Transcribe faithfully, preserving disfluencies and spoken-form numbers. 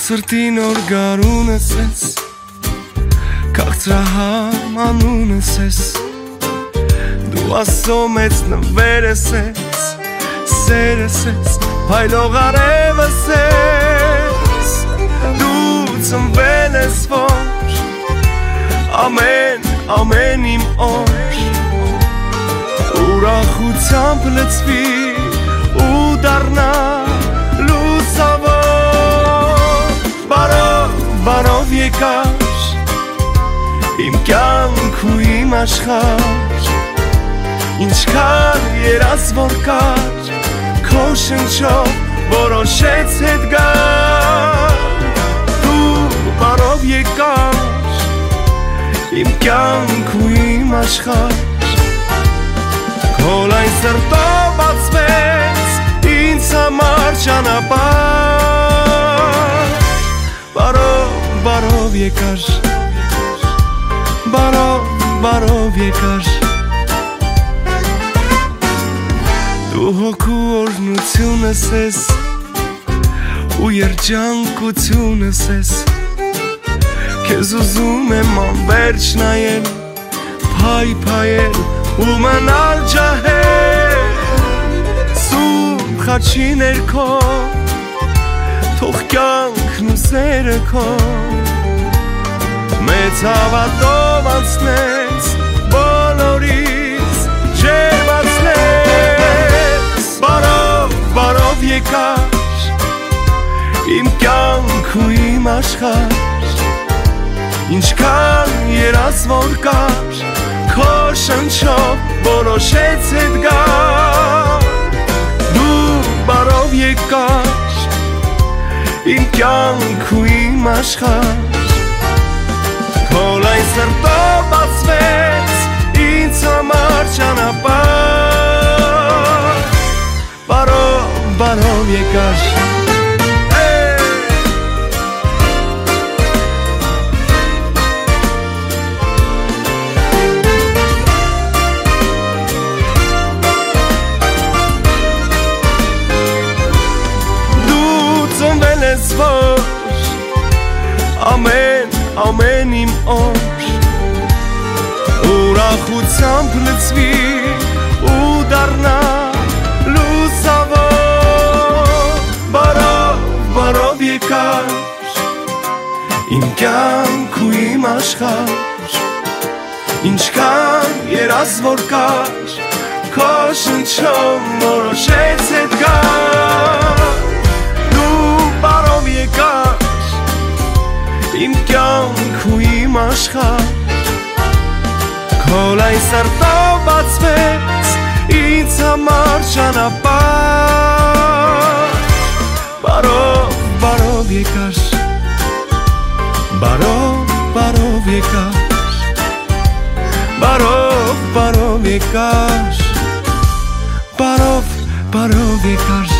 Սրտին օր գարունս ես Կաղցրահամ անունս ես Դու ասո մեծ նվերս ես Սերս ես Փայլող արևս ես Դու ծնվել ես որ Ամեն, ամեն իմ օր Ուրախությամբ լցվի ու դառնա լուսավոր Բարով, բարով եկար Իմ կյանք ու իմ աշխարհ Ինչքան երազ որ կար Քո շնչով որոշեց հետ գալ Դու բարով եկար Իմ կյանք ու իմ աշխարհ Քո լայն սրտով բացվեց Ինձ համար ճանապարհ Բարով, բարով եկար Բարով, բարով եկար Դու հոգու օրհնությունս ես ու երջանկությունս ես Քեզ ուզում եմ անվերջ նայել Փայփայել ու մնալ ջահել Սուրբ խաչի ներքո Թող կյանքն ու սերը քո Մեծ հավատով անցնես բոլորից ջերմացնես Բարով, բարով եկար Իմ կյանք ու իմ աշխարհ Ինչքան երազ որ կար Քո շնչով որոշեց հետ գալ Դու բարով եկար Իմ կյանք ու իմ աշխարհ Քո լայն սրտով բացվեց Ինձ համար ճանապարհ Բարով, բարով եկար որ ամեն, ամեն իմ օր ուրախությամբ լցվի ու դառնա լուսավոր Բարով, բարով եկար իմ կյանք ու իմ աշխարհ Ինչքան երազ որ կար քո շնչով որոշեց հետ գալ Բարով եկար Իմ կյանք ու իմ աշխարհ Քո լայն սրտով բացվեց Ինձ համար ճանապարհ Բարով, բարով եկար Բարով, բարով եկար Բարով, բարով եկար Բարով, բարով եկար